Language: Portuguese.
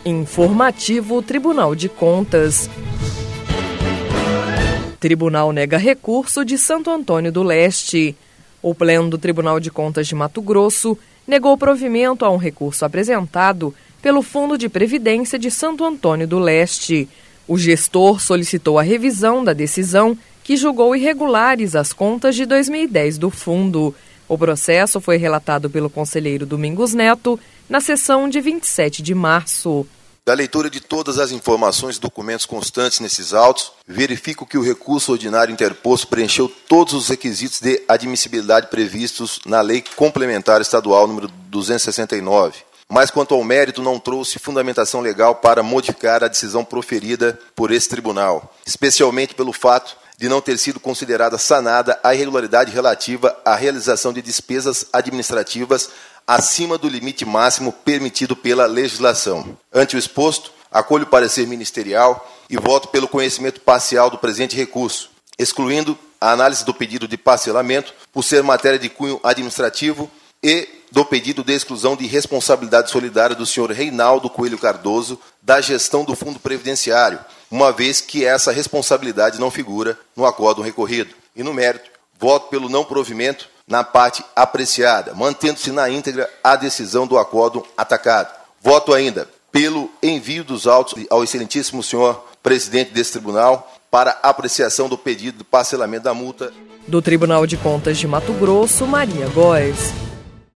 Informativo Tribunal de Contas. Tribunal nega recurso de Santo Antônio do Leste. O Pleno do Tribunal de Contas de Mato Grosso negou provimento a um recurso apresentado pelo Fundo de Previdência de Santo Antônio do Leste. O gestor solicitou a revisão da decisão que julgou irregulares as contas de 2010 do fundo. O processo foi relatado pelo conselheiro Domingos Neto na sessão de 27 de março. Da leitura de todas as informações e documentos constantes nesses autos, verifico que o recurso ordinário interposto preencheu todos os requisitos de admissibilidade previstos na Lei Complementar Estadual número 269. Mas quanto ao mérito, não trouxe fundamentação legal para modificar a decisão proferida por esse tribunal, especialmente pelo fato de não ter sido considerada sanada a irregularidade relativa à realização de despesas administrativas acima do limite máximo permitido pela legislação. Ante o exposto, acolho o parecer ministerial e voto pelo conhecimento parcial do presente recurso, excluindo a análise do pedido de parcelamento por ser matéria de cunho administrativo e do pedido de exclusão de responsabilidade solidária do senhor Reinaldo Coelho Cardoso da gestão do Fundo Previdenciário, uma vez que essa responsabilidade não figura no acórdão recorrido. E no mérito, voto pelo não provimento na parte apreciada, mantendo-se na íntegra a decisão do acórdão atacado. Voto ainda pelo envio dos autos ao excelentíssimo senhor presidente desse tribunal para apreciação do pedido de parcelamento da multa. Do Tribunal de Contas de Mato Grosso, Maria Góes.